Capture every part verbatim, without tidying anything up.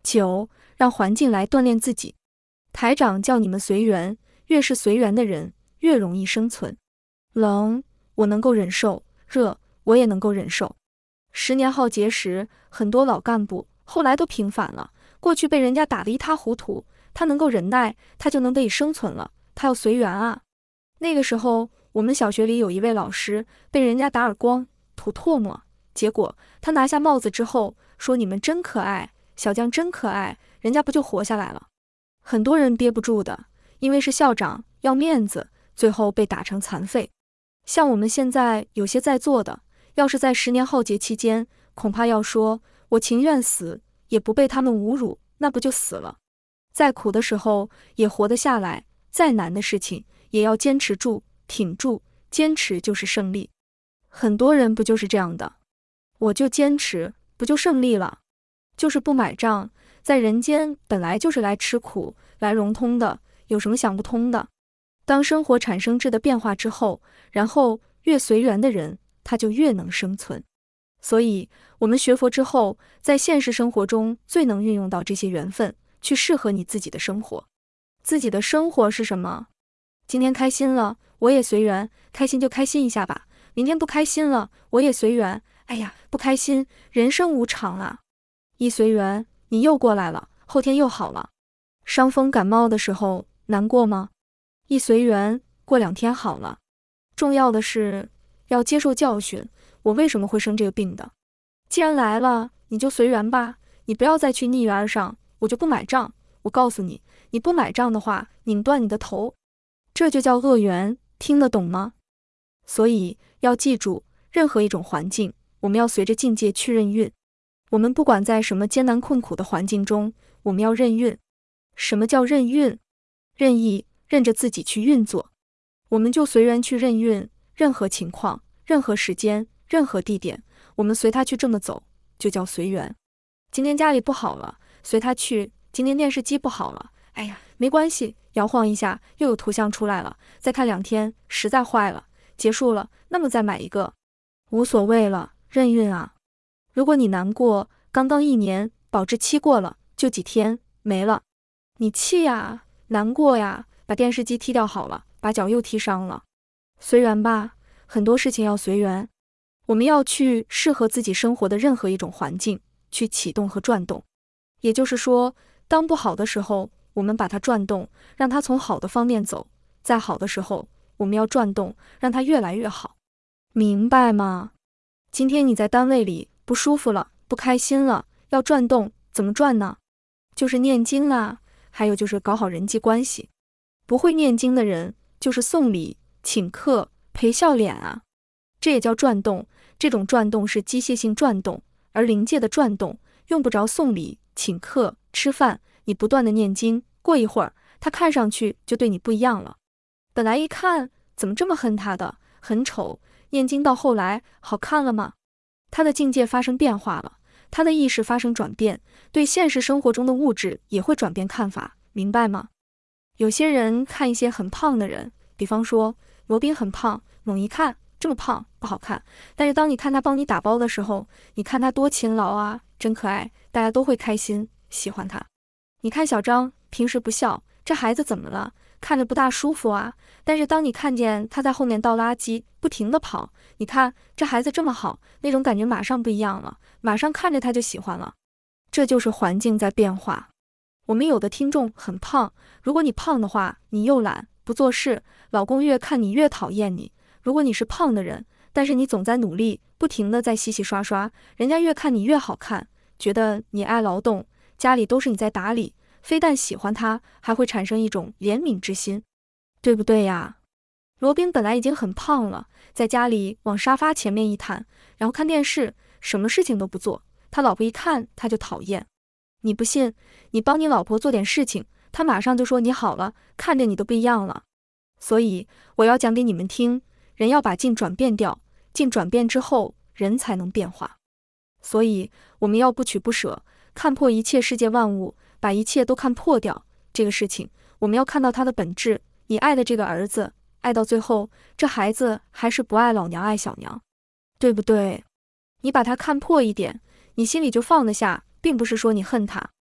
九，让环境来锻炼自己。台长叫你们随缘，越是随缘的人，越容易生存。冷，我能够忍受；热，我也能够忍受。十年浩劫时，很多老干部后来都平反了。过去被人家打得一塌糊涂，他能够忍耐，他就能得以生存了。他要随缘啊。那个时候，我们小学里有一位老师被人家打耳光、吐唾沫，结果他拿下帽子之后说：“你们真可爱，小将真可爱。”人家不就活下来了？很多人憋不住的，因为是校长，要面子，最后被打成残废。像我们现在有些在座的，要是在十年浩劫期间，恐怕要说我情愿死，也不被他们侮辱，那不就死了？再苦的时候也活得下来，再难的事情也要坚持住，挺住，坚持就是胜利。很多人不就是这样的？我就坚持，不就胜利了？就是不买账，在人间本来就是来吃苦、来融通的，有什么想不通的？当生活产生质的变化之后，然后越随缘的人，他就越能生存。所以，我们学佛之后，在现实生活中最能运用到这些缘分，去适合你自己的生活。自己的生活是什么？今天开心了，我也随缘，开心就开心一下吧。明天不开心了，我也随缘。哎呀，不开心，人生无常啊。一随缘，你又过来了，后天又好了。伤风感冒的时候，难过吗？一随缘，过两天好了。重要的是要接受教训，我为什么会生这个病的？既然来了，你就随缘吧，你不要再去逆缘上，我就不买账。我告诉你，你不买账的话，拧断你的头。这就叫恶缘，听得懂吗？所以要记住，任何一种环境，我们要随着境界去任运。我们不管在什么艰难困苦的环境中，我们要任运。什么叫任运？任意，任着自己去运作。我们就随缘去任运，任何情况、任何时间、任何地点，我们随他去这么走，就叫随缘。今天家里不好了，随他去；今天电视机不好了，哎呀，没关系，摇晃一下又有图像出来了，再看两天，实在坏了，结束了，那么再买一个，无所谓了，任运啊。如果你难过，刚刚一年，保质期过了，就几天，没了。你气呀，难过呀，把电视机踢掉好了，把脚又踢伤了。随缘吧，很多事情要随缘。我们要去适合自己生活的任何一种环境，去启动和转动。也就是说，当不好的时候，我们把它转动，让它从好的方面走；在好的时候，我们要转动，让它越来越好。明白吗？今天你在单位里不舒服了，不开心了，要转动，怎么转呢？就是念经啦，还有就是搞好人际关系。不会念经的人，就是送礼、请客、陪笑脸啊，这也叫转动。这种转动是机械性转动，而灵界的转动用不着送礼、请客、吃饭，你不断的念经，过一会儿，他看上去就对你不一样了。本来一看怎么这么恨他的，很丑，念经到后来好看了吗？他的境界发生变化了，他的意识发生转变，对现实生活中的物质也会转变看法，明白吗？有些人看一些很胖的人，比方说罗宾很胖，猛一看这么胖不好看，但是当你看他帮你打包的时候，你看他多勤劳啊，真可爱，大家都会开心喜欢他。你看小张平时不笑，这孩子怎么了？看着不大舒服啊，但是当你看见他在后面倒垃圾，不停地跑，你看这孩子这么好，那种感觉马上不一样了，马上看着他就喜欢了。这就是环境在变化。我们有的听众很胖，如果你胖的话，你又懒不做事，老公越看你越讨厌你。如果你是胖的人，但是你总在努力，不停地在洗洗刷刷，人家越看你越好看，觉得你爱劳动，家里都是你在打理，非但喜欢他，还会产生一种怜悯之心，对不对呀？罗宾本来已经很胖了，在家里往沙发前面一躺，然后看电视，什么事情都不做，他老婆一看他就讨厌。你不信，你帮你老婆做点事情，他马上就说你好了，看着你都不一样了。所以我要讲给你们听，人要把境转变掉，境转变之后，人才能变化。所以我们要不取不舍，看破一切世界万物，把一切都看破掉。这个事情我们要看到它的本质，你爱的这个儿子，爱到最后，这孩子还是不爱老娘爱小娘，对不对？你把它看破一点，你心里就放得下，并不是说你恨他。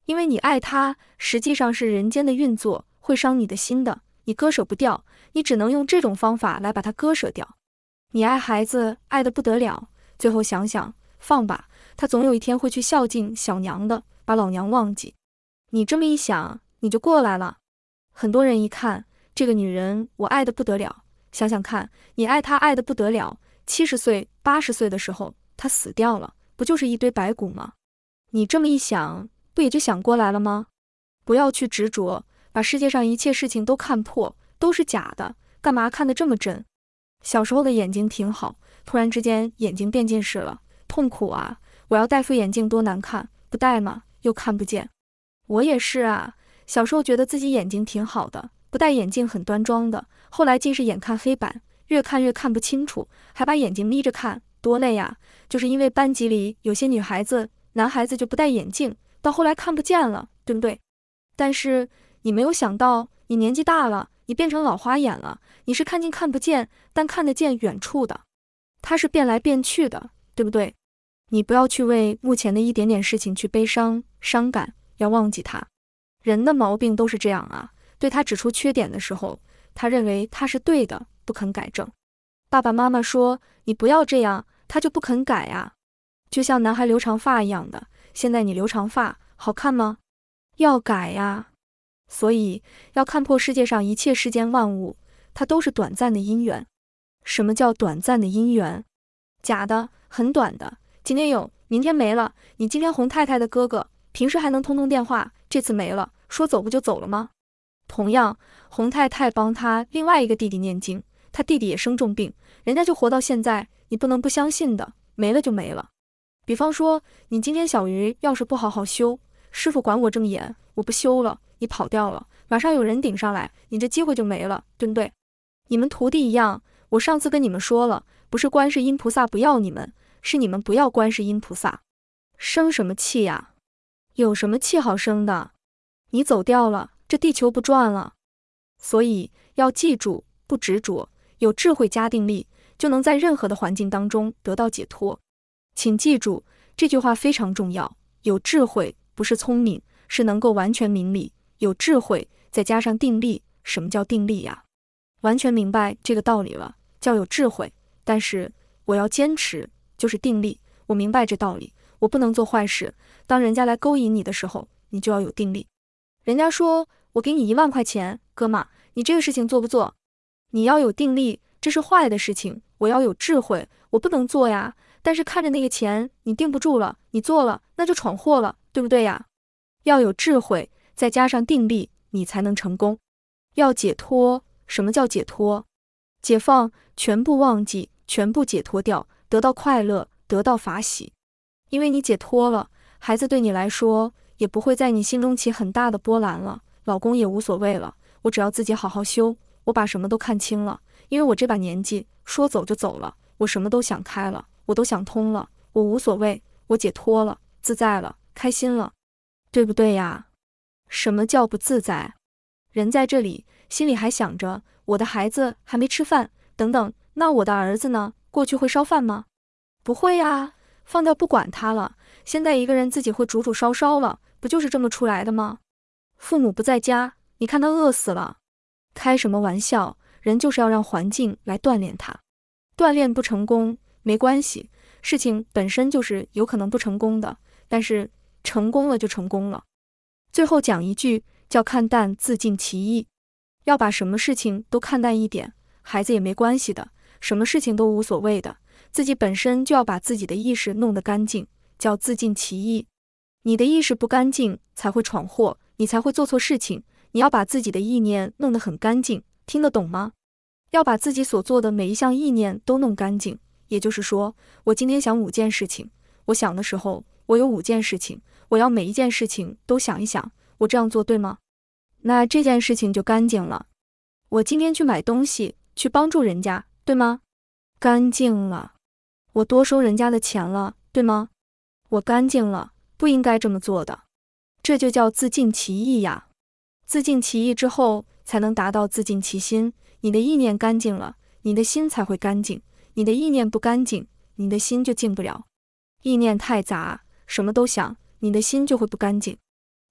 因为你爱他，实际上是人间的运作，会伤你的心的，你割舍不掉，你只能用这种方法来把它割舍掉。你爱孩子，爱得不得了，最后想想，放吧，他总有一天会去孝敬小娘的，把老娘忘记。你这么一想，你就过来了。很多人一看，这个女人我爱得不得了，想想看，你爱她爱得不得了，七十岁、八十岁的时候，她死掉了，不就是一堆白骨吗？你这么一想，不也就想过来了吗？不要去执着，把世界上一切事情都看破，都是假的，干嘛看得这么真？小时候的眼睛挺好，突然之间眼睛变近视了，痛苦啊！我要戴副眼镜多难看，不戴嘛又看不见。我也是啊，小时候觉得自己眼睛挺好的，不戴眼镜很端庄的，后来近视眼看黑板，越看越看不清楚，还把眼睛眯着看，多累啊！就是因为班级里有些女孩子、男孩子就不戴眼镜，到后来看不见了，对不对？但是你没有想到，你年纪大了，你变成老花眼了，你是看近看不见，但看得见远处的，它是变来变去的，对不对？你不要去为目前的一点点事情去悲伤、伤感，要忘记它。人的毛病都是这样啊，对他指出缺点的时候，他认为他是对的，不肯改正。爸爸妈妈说你不要这样，他就不肯改啊。就像男孩留长发一样的，现在你留长发好看吗？要改呀。所以要看破世界上一切世间万物，它都是短暂的因缘。什么叫短暂的因缘？假的，很短的，今天有，明天没了。你今天洪太太的哥哥，平时还能通通电话，这次没了，说走不就走了吗？同样，洪太太帮他另外一个弟弟念经，他弟弟也生重病，人家就活到现在，你不能不相信的，没了就没了。比方说，你今天小鱼要是不好好修，师傅管我这么严，我不修了，你跑掉了，马上有人顶上来，你这机会就没了，对不对？你们徒弟一样，我上次跟你们说了，不是观世音菩萨不要你们，是你们不要观世音菩萨。生什么气呀？有什么气好生的？你走掉了，这地球不转了。所以要记住，不执着，有智慧加定力，就能在任何的环境当中得到解脱。请记住，这句话非常重要，有智慧不是聪明，是能够完全明理。有智慧再加上定力，什么叫定力呀？完全明白这个道理了，叫有智慧。但是我要坚持，就是定力。我明白这道理，我不能做坏事。当人家来勾引你的时候，你就要有定力。人家说我给你一万块钱，哥们，你这个事情做不做？你要有定力，这是坏的事情，我要有智慧，我不能做呀。但是看着那个钱，你定不住了，你做了，那就闯祸了，对不对呀？要有智慧，再加上定力，你才能成功。要解脱，什么叫解脱？解放，全部忘记，全部解脱掉，得到快乐，得到法喜。因为你解脱了，孩子对你来说也不会在你心中起很大的波澜了，老公也无所谓了，我只要自己好好修，我把什么都看清了。因为我这把年纪，说走就走了，我什么都想开了，我都想通了，我无所谓，我解脱了，自在了，开心了，对不对呀？什么叫不自在？人在这里，心里还想着我的孩子还没吃饭，等等，那我的儿子呢？过去会烧饭吗？不会呀，放掉不管他了。现在一个人自己会煮煮烧烧了，不就是这么出来的吗？父母不在家，你看他饿死了。开什么玩笑，人就是要让环境来锻炼他。锻炼不成功没关系，事情本身就是有可能不成功的，但是成功了就成功了。最后讲一句，叫看淡自尽其意。要把什么事情都看淡一点，孩子也没关系的，什么事情都无所谓的，自己本身就要把自己的意识弄得干净，叫自尽其意。你的意识不干净才会闯祸，你才会做错事情，你要把自己的意念弄得很干净，听得懂吗？要把自己所做的每一项意念都弄干净，也就是说，我今天想五件事情，我想的时候，我有五件事情，我要每一件事情都想一想，我这样做对吗？那这件事情就干净了。我今天去买东西，去帮助人家，对吗？干净了。我多收人家的钱了，对吗？我干净了，不应该这么做的。这就叫自尽其意呀。自尽其意之后，才能达到自尽其心。你的意念干净了，你的心才会干净。你的意念不干净，你的心就静不了。意念太杂，什么都想，你的心就会不干净。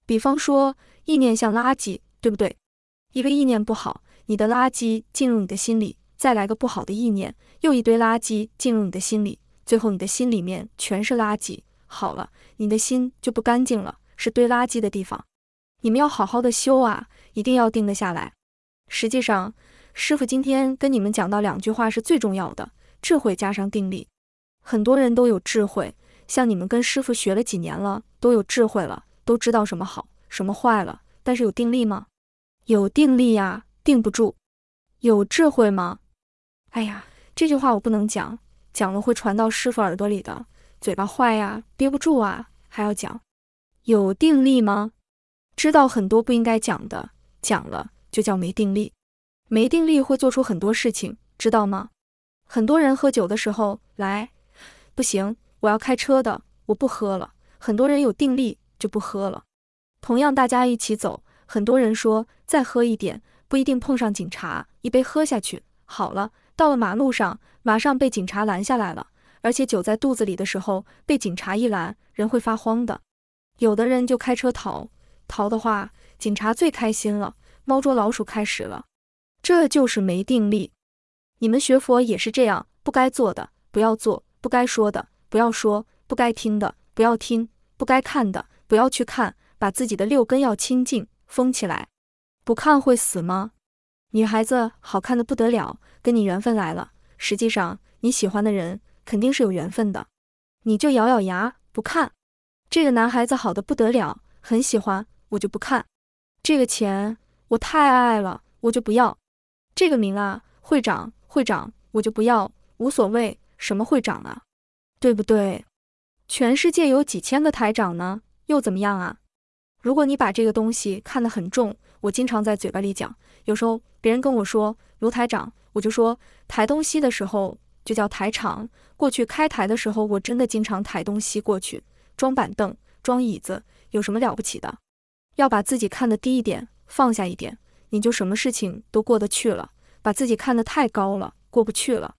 比方说，意念像垃圾，对不对？一个意念不好，你的垃圾进入你的心里，再来个不好的意念，又一堆垃圾进入你的心里，最后你的心里面全是垃圾。好了，你的心就不干净了，是堆垃圾的地方。你们要好好的修啊，一定要定得下来。实际上，师父今天跟你们讲到两句话是最重要的，智慧加上定力。很多人都有智慧，像你们跟师父学了几年了，都有智慧了，都知道什么好，什么坏了，但是有定力吗？有定力呀，定不住。有智慧吗？哎呀，这句话我不能讲，讲了会传到师父耳朵里的，嘴巴坏呀，憋不住啊，还要讲。有定力吗？知道很多不应该讲的，讲了就叫没定力。没定力会做出很多事情，知道吗？很多人喝酒的时候，来，不行，我要开车的，我不喝了。很多人有定力就不喝了。同样大家一起走，很多人说再喝一点，不一定碰上警察，一杯喝下去，好了，到了马路上，马上被警察拦下来了，而且酒在肚子里的时候，被警察一拦，人会发慌的。有的人就开车逃，逃的话，警察最开心了，猫捉老鼠开始了。这就是没定力。你们学佛也是这样，不该做的不要做，不该说的不要说，不该听的不要听，不该看的不要去看，把自己的六根要清净，封起来。不看会死吗？女孩子好看的不得了，跟你缘分来了，实际上你喜欢的人肯定是有缘分的，你就咬咬牙不看。这个男孩子好的不得了，很喜欢，我就不看。这个钱我太爱了，我就不要。这个名啊，会长会长，我就不要，无所谓，什么会长啊，对不对？全世界有几千个台长呢，又怎么样啊？如果你把这个东西看得很重，我经常在嘴巴里讲，有时候别人跟我说卢台长，我就说抬东西的时候就叫台场。过去开台的时候，我真的经常抬东西过去，装板凳，装椅子，有什么了不起的？要把自己看得低一点，放下一点，你就什么事情都过得去了。把自己看得太高了，过不去了。